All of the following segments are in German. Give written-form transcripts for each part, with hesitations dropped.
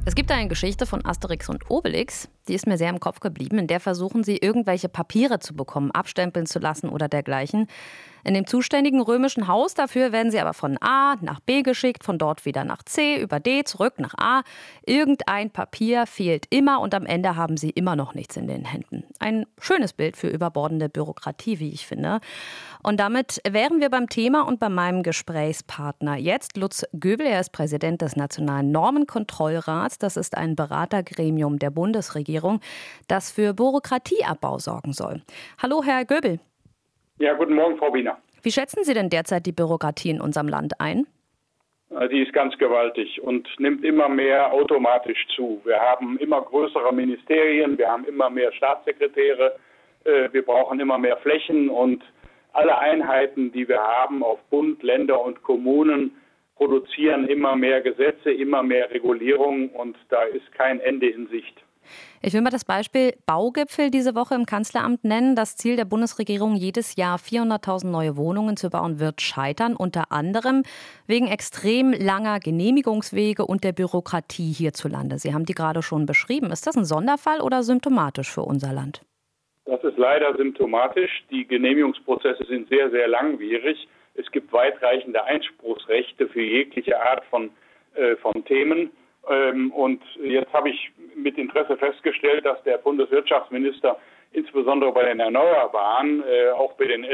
Es gibt eine Geschichte von Asterix und Obelix, die ist mir sehr im Kopf geblieben. In der versuchen sie, irgendwelche Papiere zu bekommen, abstempeln zu lassen oder dergleichen. In dem zuständigen römischen Haus dafür werden sie aber von A nach B geschickt, von dort wieder nach C, über D, zurück nach A. Irgendein Papier fehlt immer und am Ende haben sie immer noch nichts in den Händen. Ein schönes Bild für überbordende Bürokratie, wie ich finde. Und damit wären wir beim Thema und bei meinem Gesprächspartner jetzt. Lutz Göbel, er ist Präsident des Nationalen Normenkontrollrats. Das ist ein Beratergremium der Bundesregierung, das für Bürokratieabbau sorgen soll. Hallo, Herr Göbel. Ja, guten Morgen, Frau Wiener. Wie schätzen Sie denn derzeit die Bürokratie in unserem Land ein? Die ist ganz gewaltig und nimmt immer mehr automatisch zu. Wir haben immer größere Ministerien, wir haben immer mehr Staatssekretäre, wir brauchen immer mehr Flächen und alle Einheiten, die wir haben auf Bund, Länder und Kommunen, produzieren immer mehr Gesetze, immer mehr Regulierung und da ist kein Ende in Sicht. Ich will mal das Beispiel Baugipfel diese Woche im Kanzleramt nennen. Das Ziel der Bundesregierung, jedes Jahr 400.000 neue Wohnungen zu bauen, wird scheitern. Unter anderem wegen extrem langer Genehmigungswege und der Bürokratie hierzulande. Sie haben die gerade schon beschrieben. Ist das ein Sonderfall oder symptomatisch für unser Land? Das ist leider symptomatisch. Die Genehmigungsprozesse sind sehr, sehr langwierig. Es gibt weitreichende Einspruchsrechte für jegliche Art von Themen. Und jetzt habe ich mit Interesse festgestellt, dass der Bundeswirtschaftsminister insbesondere bei den Erneuerbaren, auch bei den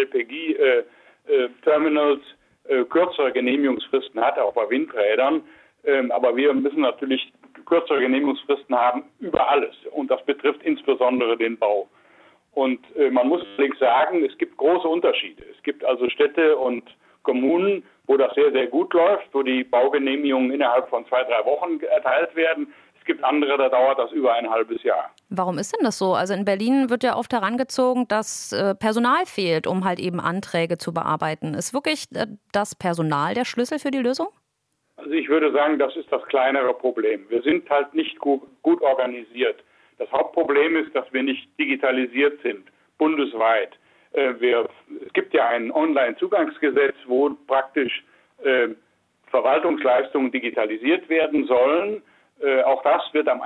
LPG-Terminals, kürzere Genehmigungsfristen hat, auch bei Windrädern. Aber wir müssen natürlich kürzere Genehmigungsfristen haben über alles. Und das betrifft insbesondere den Bau. Und man muss allerdings sagen, es gibt große Unterschiede. Es gibt also Städte und Kommunen, wo das sehr, sehr gut läuft, wo die Baugenehmigungen innerhalb von 2-3 Wochen erteilt werden. Es gibt andere, da dauert das über ein halbes Jahr. Warum ist denn das so? Also in Berlin wird ja oft herangezogen, dass Personal fehlt, um halt eben Anträge zu bearbeiten. Ist wirklich das Personal der Schlüssel für die Lösung? Also ich würde sagen, das ist das kleinere Problem. Wir sind halt nicht gut organisiert. Das Hauptproblem ist, dass wir nicht digitalisiert sind, bundesweit. Es gibt ja ein Online-Zugangsgesetz, wo praktisch Verwaltungsleistungen digitalisiert werden sollen. Auch das wird am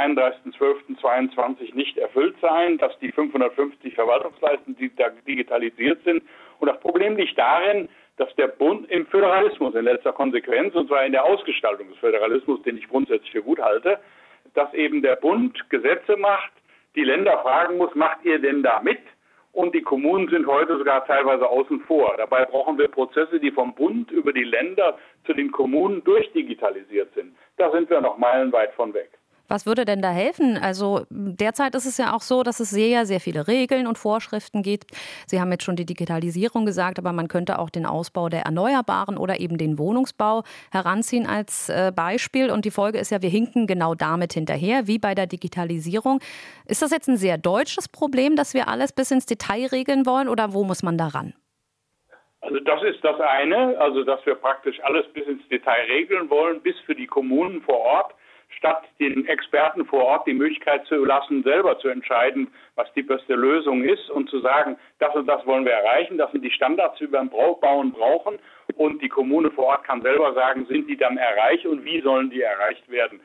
31.12.22 nicht erfüllt sein, dass die 550 Verwaltungsleistungen digitalisiert sind. Und das Problem liegt darin, dass der Bund im Föderalismus in letzter Konsequenz, und zwar in der Ausgestaltung des Föderalismus, den ich grundsätzlich für gut halte, dass eben der Bund Gesetze macht, die Länder fragen muss, macht ihr denn da mit? Und die Kommunen sind heute sogar teilweise außen vor. Dabei brauchen wir Prozesse, die vom Bund über die Länder zu den Kommunen durchdigitalisiert sind. Da sind wir noch meilenweit von weg. Was würde denn da helfen? Also derzeit ist es ja auch so, dass es sehr, sehr viele Regeln und Vorschriften gibt. Sie haben jetzt schon die Digitalisierung gesagt, aber man könnte auch den Ausbau der Erneuerbaren oder eben den Wohnungsbau heranziehen als Beispiel. Und die Folge ist ja, wir hinken genau damit hinterher, wie bei der Digitalisierung. Ist das jetzt ein sehr deutsches Problem, dass wir alles bis ins Detail regeln wollen oder wo muss man da ran? Also das ist das eine, also dass wir praktisch alles bis ins Detail regeln wollen, bis für die Kommunen vor Ort, statt den Experten vor Ort die Möglichkeit zu lassen, selber zu entscheiden, was die beste Lösung ist und zu sagen, das und das wollen wir erreichen, das sind die Standards, die wir beim Bauen brauchen und die Kommune vor Ort kann selber sagen, sind die dann erreicht und wie sollen die erreicht werden.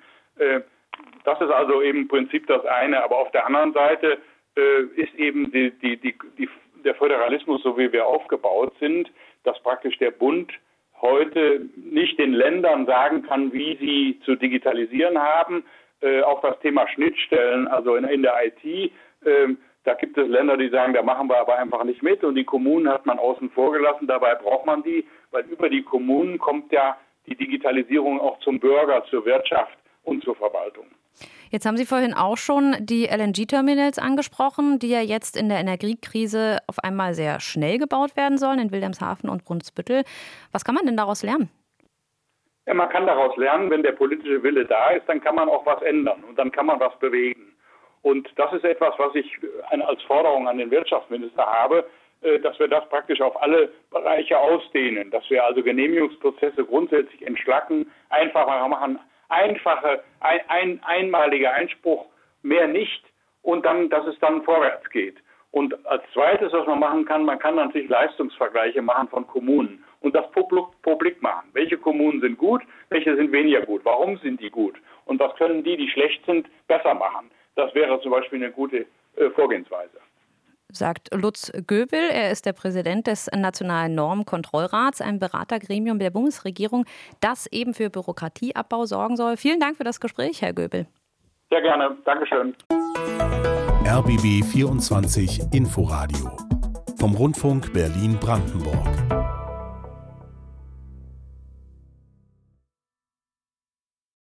Das ist also eben im Prinzip das eine, aber auf der anderen Seite ist eben der Föderalismus, so wie wir aufgebaut sind, dass praktisch der Bund heute nicht den Ländern sagen kann, wie sie zu digitalisieren haben. Auch das Thema Schnittstellen, also in der IT, da gibt es Länder, die sagen, da machen wir aber einfach nicht mit. Und die Kommunen hat man außen vor gelassen. Dabei braucht man die, weil über die Kommunen kommt ja die Digitalisierung auch zum Bürger, zur Wirtschaft und zur Verwaltung. Jetzt haben Sie vorhin auch schon die LNG-Terminals angesprochen, die ja jetzt in der Energiekrise auf einmal sehr schnell gebaut werden sollen, in Wilhelmshaven und Brunsbüttel. Was kann man denn daraus lernen? Ja, man kann daraus lernen, wenn der politische Wille da ist, dann kann man auch was ändern und dann kann man was bewegen. Und das ist etwas, was ich als Forderung an den Wirtschaftsminister habe, dass wir das praktisch auf alle Bereiche ausdehnen, dass wir also Genehmigungsprozesse grundsätzlich entschlacken, einfacher machen, einmaliger Einspruch, mehr nicht und dann, dass es dann vorwärts geht. Und als zweites, was man machen kann, man kann natürlich Leistungsvergleiche machen von Kommunen und das publik machen. Welche Kommunen sind gut, welche sind weniger gut, warum sind die gut? und was können die schlecht sind, besser machen. Das wäre zum Beispiel eine gute Vorgehensweise. Sagt Lutz Göbel. Er ist der Präsident des Nationalen Normenkontrollrats, ein Beratergremium der Bundesregierung, das eben für Bürokratieabbau sorgen soll. Vielen Dank für das Gespräch, Herr Göbel. Sehr gerne. Dankeschön. RBB 24 Inforadio vom Rundfunk Berlin-Brandenburg.